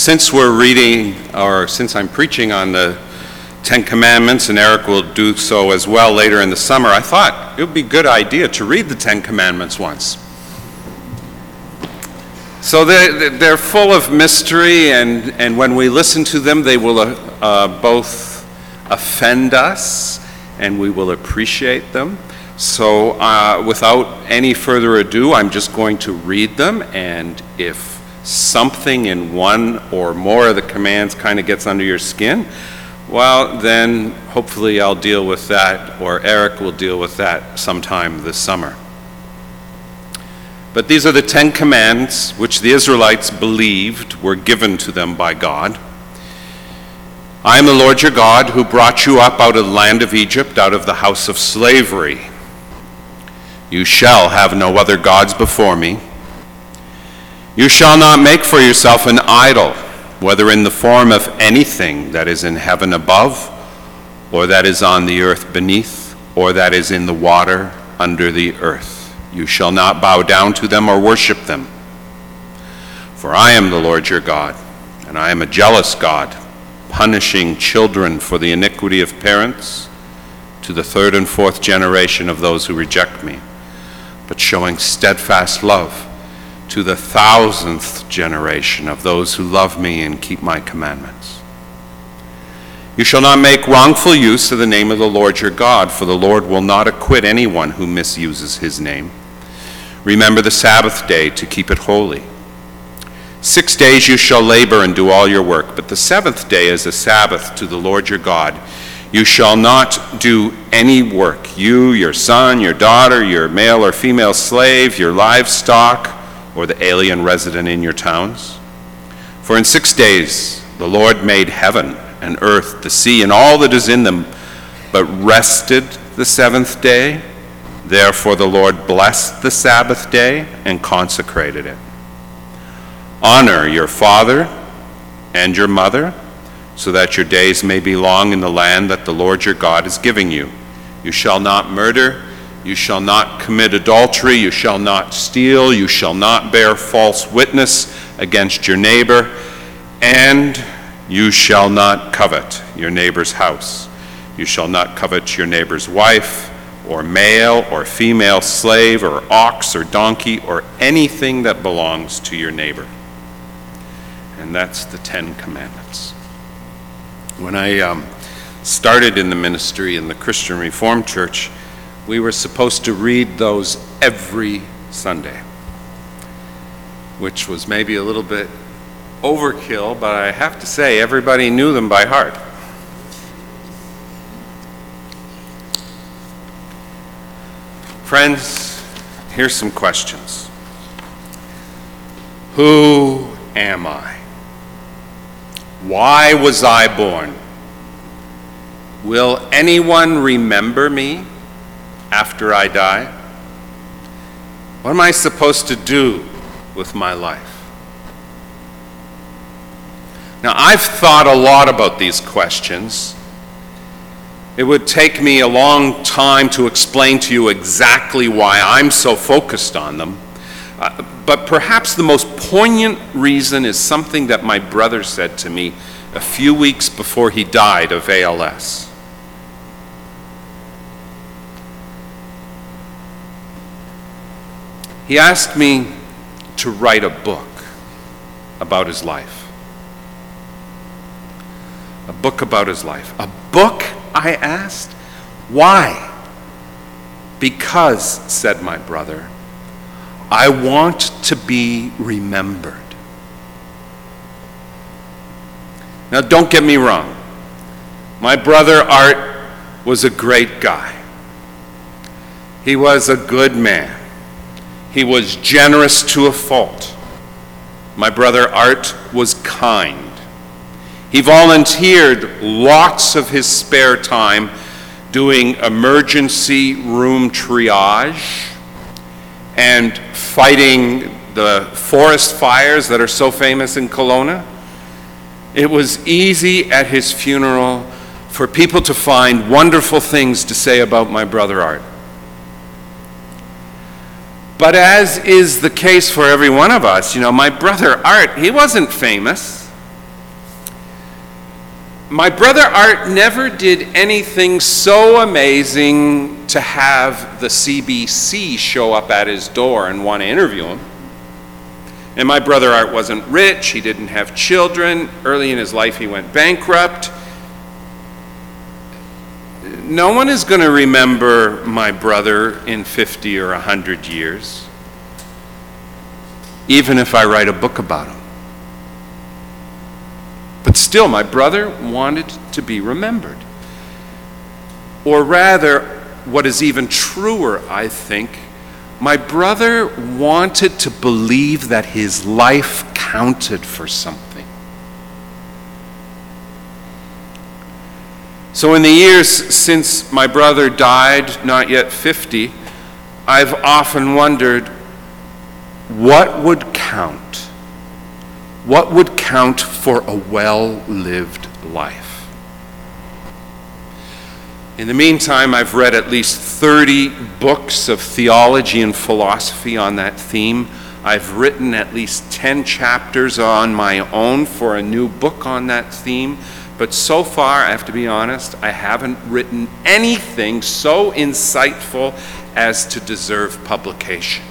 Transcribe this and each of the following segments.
Since I'm preaching on the Ten Commandments, and Eric will do so as well later in the summer, I thought it would be a good idea to read the Ten Commandments once. So they're full of mystery, and when we listen to them, they will both offend us, and we will appreciate them. So without any further ado, I'm just going to read them, and if something in one or more of the commands kind of gets under your skin, well, then hopefully I'll deal with that, or Eric will deal with that sometime this summer. But these are the 10 commands which the Israelites believed were given to them by God. I am the Lord your God who brought you up out of the land of Egypt, out of the house of slavery. You shall have no other gods before me. You shall not make for yourself an idol, whether in the form of anything that is in heaven above, or that is on the earth beneath, or that is in the water under the earth. You shall not bow down to them or worship them. For I am the Lord your God, and I am a jealous God, punishing children for the iniquity of parents to the third and fourth generation of those who reject me, but showing steadfast love to the 1,000th generation of those who love me and keep my commandments. You shall not make wrongful use of the name of the Lord your God, for the Lord will not acquit anyone who misuses his name. Remember the Sabbath day to keep it holy. 6 days you shall labor and do all your work, but the seventh day is a Sabbath to the Lord your God. You shall not do any work, you, your son, your daughter, your male or female slave, your livestock, or the alien resident in your towns. For in 6 days the Lord made heaven and earth, the sea, and all that is in them, but rested the seventh day. Therefore the Lord blessed the Sabbath day and consecrated it. Honor your father and your mother, so that your days may be long in the land that the Lord your God is giving you. You shall not murder, you shall not commit adultery, you shall not steal, you shall not bear false witness against your neighbor, and you shall not covet your neighbor's house. You shall not covet your neighbor's wife, or male or female slave, or ox or donkey, or anything that belongs to your neighbor. And that's the 10 Commandments. When I started in the ministry in the Christian Reformed Church, we were supposed to read those every Sunday, which was maybe a little bit overkill, but I have to say everybody knew them by heart. Friends, here's some questions. Who am I? Why was I born? Will anyone remember me after I die? What am I supposed to do with my life? Now, I've thought a lot about these questions. It would take me a long time to explain to you exactly why I'm so focused on them. But perhaps the most poignant reason is something that my brother said to me a few weeks before he died of ALS. He asked me to write a book about his life. A book about his life. A book, I asked? Why? Because, said my brother, I want to be remembered. Now, don't get me wrong. My brother Art was a great guy. He was a good man. He was generous to a fault. My brother Art was kind. He volunteered lots of his spare time doing emergency room triage and fighting the forest fires that are so famous in Kelowna. It was easy at his funeral for people to find wonderful things to say about my brother Art. But as is the case for every one of us, my brother Art, he wasn't famous. My brother Art never did anything so amazing to have the CBC show up at his door and want to interview him. And my brother Art wasn't rich, he didn't have children. Early in his life he went bankrupt. No one is going to remember my brother in 50 or 100 years, even if I write a book about him. But still, my brother wanted to be remembered. Or rather, what is even truer, I think, my brother wanted to believe that his life counted for something. So in the years since my brother died, not yet 50, I've often wondered, what would count? What would count for a well-lived life? In the meantime, I've read at least 30 books of theology and philosophy on that theme. I've written at least 10 chapters on my own for a new book on that theme. But so far, I have to be honest, I haven't written anything so insightful as to deserve publication.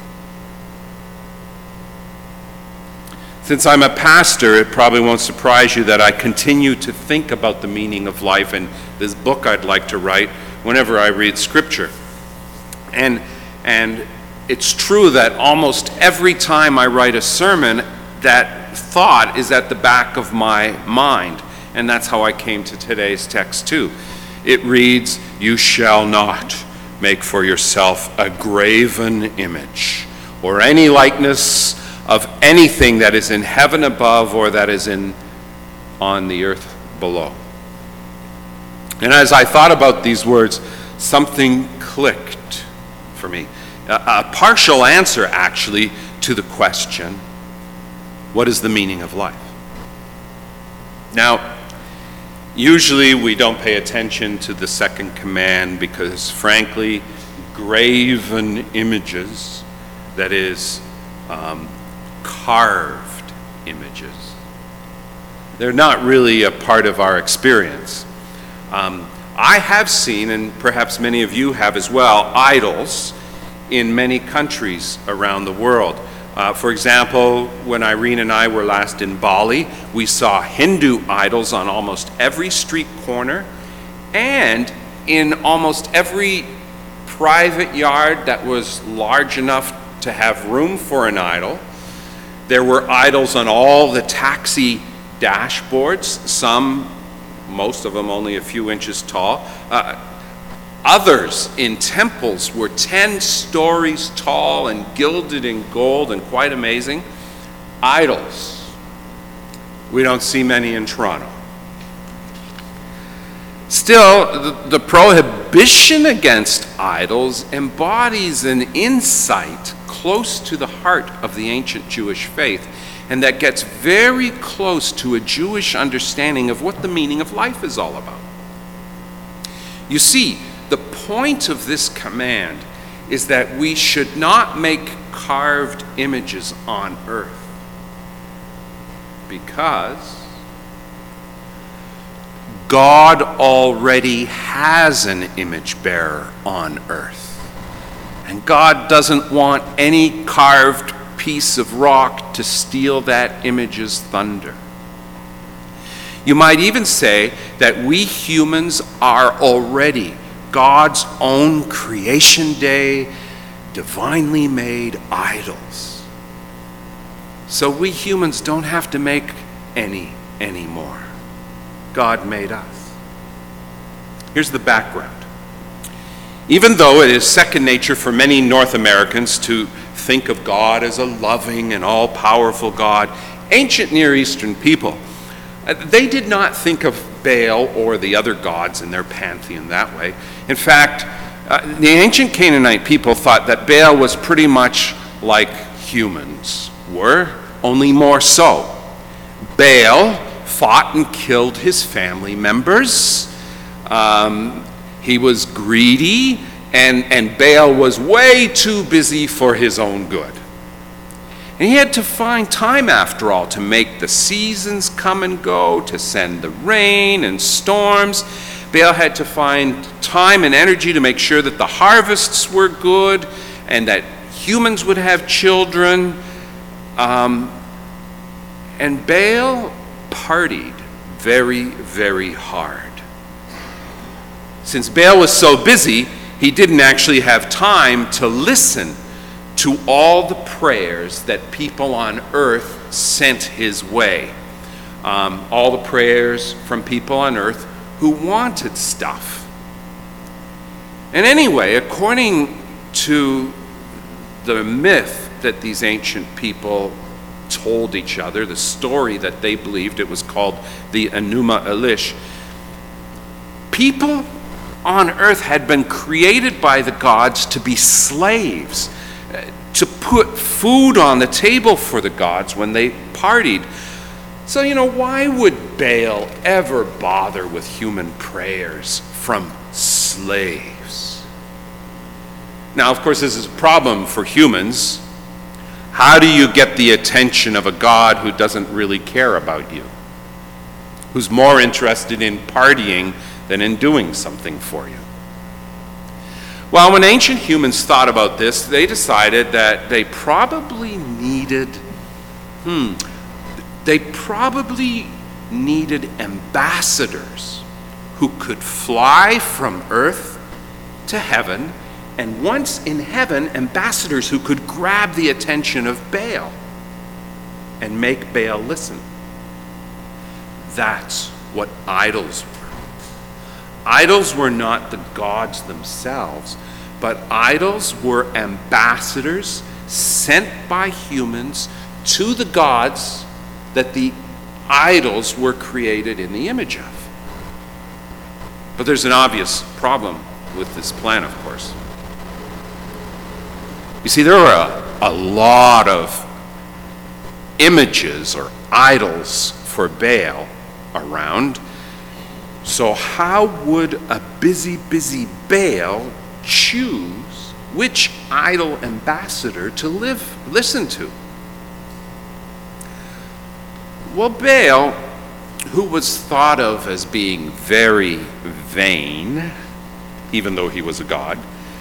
Since I'm a pastor, it probably won't surprise you that I continue to think about the meaning of life and this book I'd like to write whenever I read Scripture. And it's true that almost every time I write a sermon, that thought is at the back of my mind. And that's how I came to today's text too. It reads, "You shall not make for yourself a graven image or any likeness of anything that is in heaven above or that is on the earth below." And as I thought about these words, something clicked for me. A partial answer, actually, to the question, what is the meaning of life? Now, usually we don't pay attention to the second command because, frankly, graven images, that is, carved images, they're not really a part of our experience. I have seen, and perhaps many of you have as well, idols in many countries around the world. For example, when Irene and I were last in Bali, we saw Hindu idols on almost every street corner and in almost every private yard that was large enough to have room for an idol. There were idols on all the taxi dashboards, most of them only a few inches tall. Others in temples were 10 stories tall and gilded in gold and quite amazing. Idols. We don't see many in Toronto. Still, the prohibition against idols embodies an insight close to the heart of the ancient Jewish faith, and that gets very close to a Jewish understanding of what the meaning of life is all about. You see, the point of this command is that we should not make carved images on earth, because God already has an image bearer on earth. And God doesn't want any carved piece of rock to steal that image's thunder. You might even say that we humans are already God's own creation day, divinely made idols. So we humans don't have to make any anymore. God made us. Here's the background. Even though it is second nature for many North Americans to think of God as a loving and all-powerful God, ancient Near Eastern people, they did not think of Baal or the other gods in their pantheon that way. In fact, the ancient Canaanite people thought that Baal was pretty much like humans were, only more so. Baal fought and killed his family members. He was greedy, and Baal was way too busy for his own good. And he had to find time, after all, to make the seasons come and go, to send the rain and storms. Baal had to find time and energy to make sure that the harvests were good and that humans would have children. And Baal partied very, very hard. Since Baal was so busy, he didn't actually have time to listen to all the prayers that people on earth sent his way. All the prayers from people on earth who wanted stuff. And anyway, according to the myth that these ancient people told each other, the story that they believed, it was called the Enuma Elish, people on earth had been created by the gods to be slaves, to put food on the table for the gods when they partied. So, why would Baal ever bother with human prayers from slaves? Now, of course, this is a problem for humans. How do you get the attention of a God who doesn't really care about you? Who's more interested in partying than in doing something for you? Well, when ancient humans thought about this, they decided that they probably needed ambassadors who could fly from earth to heaven, and once in heaven, ambassadors who could grab the attention of Baal and make Baal listen. That's what idols were. Idols were not the gods themselves, but idols were ambassadors sent by humans to the gods that the idols were created in the image of. But there's an obvious problem with this plan, of course. You see, there are a lot of images or idols for Baal around. So how would a busy Baal choose which idol ambassador to listen to? Well, Baal, who was thought of as being very vain, even though he was a god,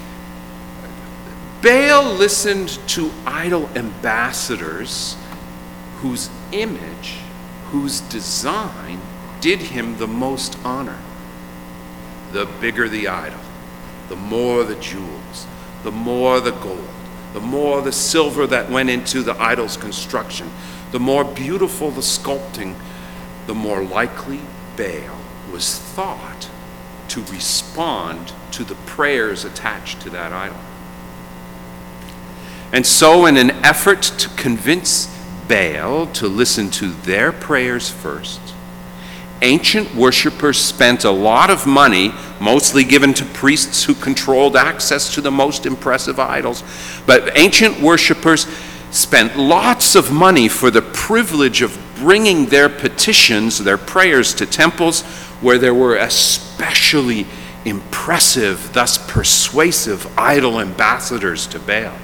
Baal listened to idol ambassadors whose image, whose design did him the most honor. The bigger the idol, the more the jewels, the more the gold, the more the silver that went into the idol's construction, the more beautiful the sculpting, the more likely Baal was thought to respond to the prayers attached to that idol. And so, in an effort to convince Baal to listen to their prayers first, ancient worshippers spent a lot of money, mostly given to priests who controlled access to the most impressive idols. But ancient worshippers spent lots of money for the privilege of bringing their petitions, their prayers, to temples where there were especially impressive, thus persuasive idol ambassadors to Baal.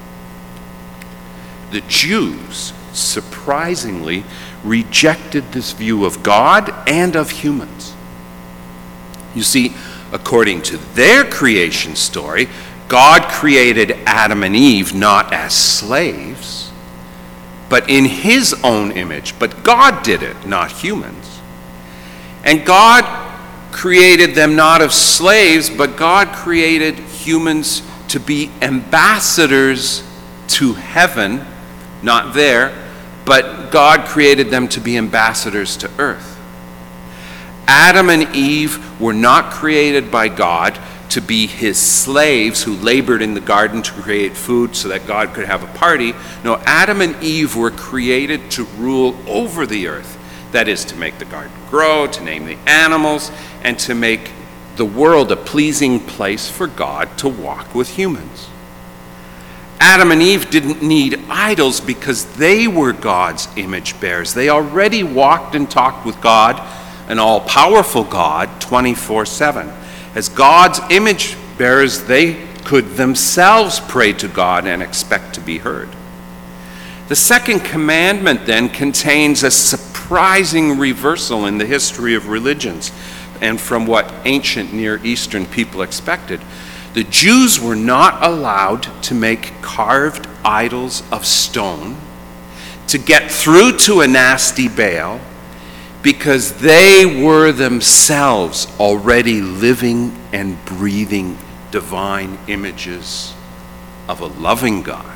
The Jews, surprisingly, rejected this view of God and of humans. You see, according to their creation story, God created Adam and Eve not as slaves, but in his own image. But God did it, not humans. And God created them not of slaves, but God created humans to be ambassadors to heaven, not there, but God created them to be ambassadors to earth. Adam and Eve were not created by God to be his slaves who labored in the garden to create food so that God could have a party. No, Adam and Eve were created to rule over the earth. That is, to make the garden grow, to name the animals, and to make the world a pleasing place for God to walk with humans. Adam and Eve didn't need idols because they were God's image bearers. They already walked and talked with God, an all-powerful God, 24/7. As God's image bearers, they could themselves pray to God and expect to be heard. The second commandment then contains a surprising reversal in the history of religions and from what ancient Near Eastern people expected. The Jews were not allowed to make carved idols of stone to get through to a nasty Baal, because they were themselves already living and breathing divine images of a loving God.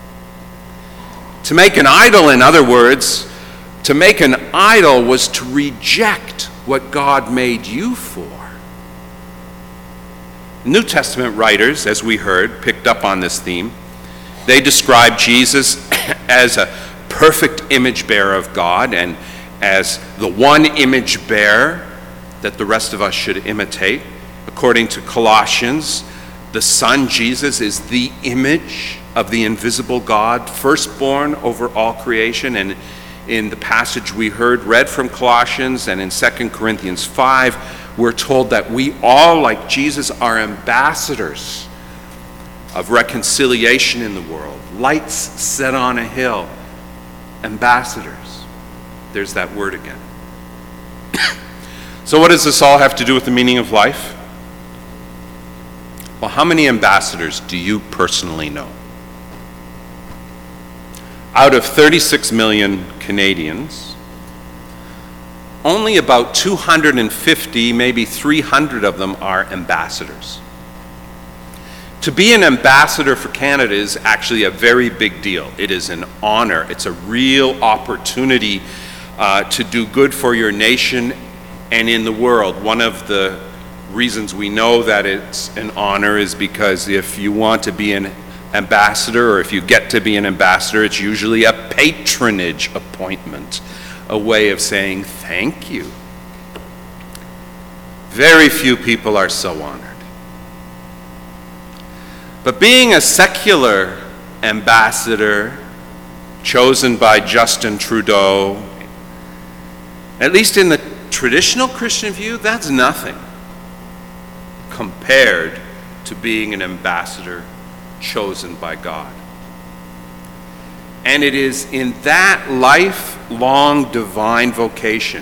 To make an idol, in other words, to make an idol was to reject what God made you for. New Testament writers, as we heard, picked up on this theme. They describe Jesus as a perfect image bearer of God and as the one image bearer that the rest of us should imitate. According to Colossians, the Son, Jesus, is the image of the invisible God, firstborn over all creation. And in the passage we heard read from Colossians and in 2 Corinthians 5, we're told that we all, like Jesus, are ambassadors of reconciliation in the world. Lights set on a hill. Ambassadors. There's that word again. So what does this all have to do with the meaning of life? Well, how many ambassadors do you personally know? Out of 36 million Canadians, only about 250, maybe 300 of them are ambassadors. To be an ambassador for Canada is actually a very big deal. It is an honor. It's a real opportunity to do good for your nation and in the world. One of the reasons we know that it's an honor is because if you want to be an ambassador, or if you get to be an ambassador, it's usually a patronage appointment, a way of saying thank you. Very few people are so honored. But being a secular ambassador chosen by Justin Trudeau, at least in the traditional Christian view, that's nothing compared to being an ambassador chosen by God. And it is in that lifelong divine vocation,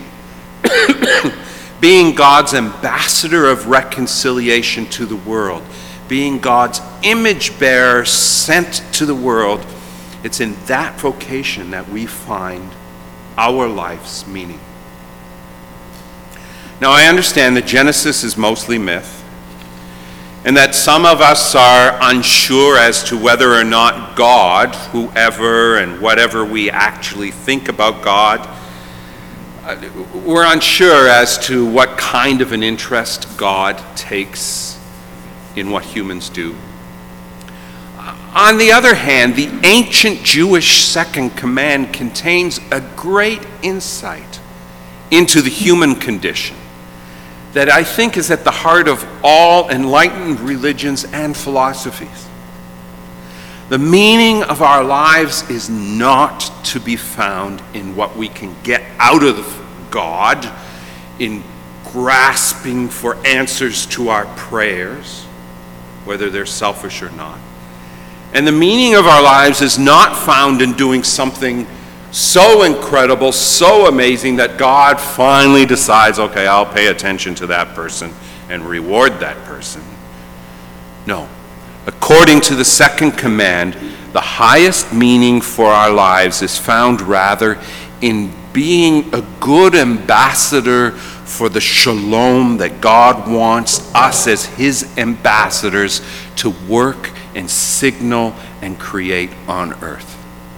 being God's ambassador of reconciliation to the world, being God's image bearer sent to the world, it's in that vocation that we find our life's meaning. Now, I understand that Genesis is mostly myth, and that some of us are unsure as to whether or not God, whoever and whatever we actually think about God, we're unsure as to what kind of an interest God takes in what humans do. On the other hand, the ancient Jewish second command contains a great insight into the human condition that I think is at the heart of all enlightened religions and philosophies. The meaning of our lives is not to be found in what we can get out of God, in grasping for answers to our prayers, whether they're selfish or not. And the meaning of our lives is not found in doing something so incredible, so amazing that God finally decides, okay, I'll pay attention to that person and reward that person. No. According to the second command, the highest meaning for our lives is found rather in being a good ambassador for the shalom that God wants us as his ambassadors to work and signal and create on earth.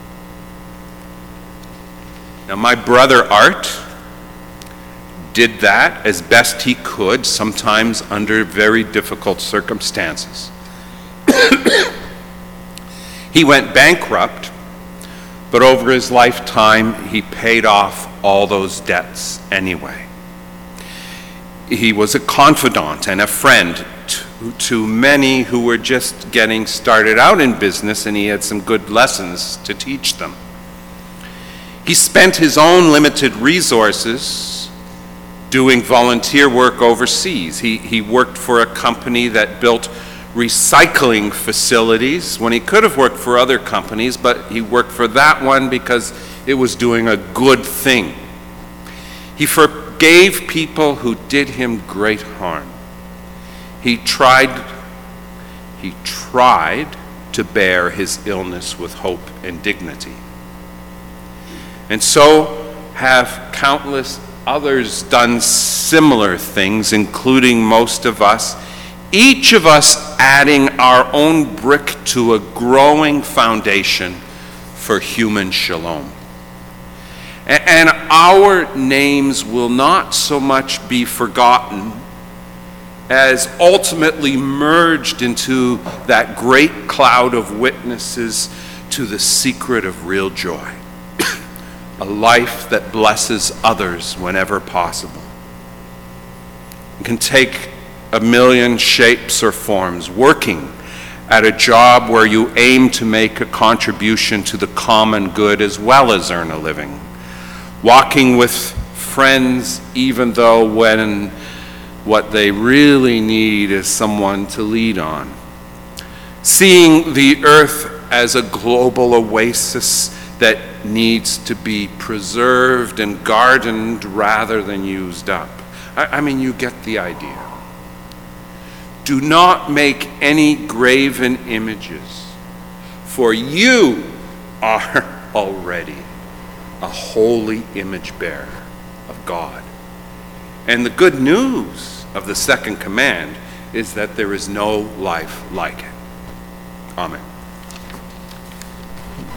Now, my brother Art did that as best he could, sometimes under very difficult circumstances. He went bankrupt, but over his lifetime, he paid off all those debts anyway. He was a confidant and a friend to many who were just getting started out in business, and he had some good lessons to teach them. He spent his own limited resources doing volunteer work overseas. He worked for a company that built recycling facilities when he could have worked for other companies, but he worked for that one because it was doing a good thing. He forgave people who did him great harm. He tried to bear his illness with hope and dignity. And so have countless others done similar things, including most of us, each of us adding our own brick to a growing foundation for human shalom. And our names will not so much be forgotten as ultimately merged into that great cloud of witnesses to the secret of real joy, a life that blesses others whenever possible. It can take a million shapes or forms: working at a job where you aim to make a contribution to the common good as well as earn a living, walking with friends even though when what they really need is someone to lead on, seeing the earth as a global oasis that needs to be preserved and gardened rather than used up. I mean, you get the idea. Do not make any graven images, for you are already a holy image bearer of God. And the good news of the second command is that there is no life like it. Amen.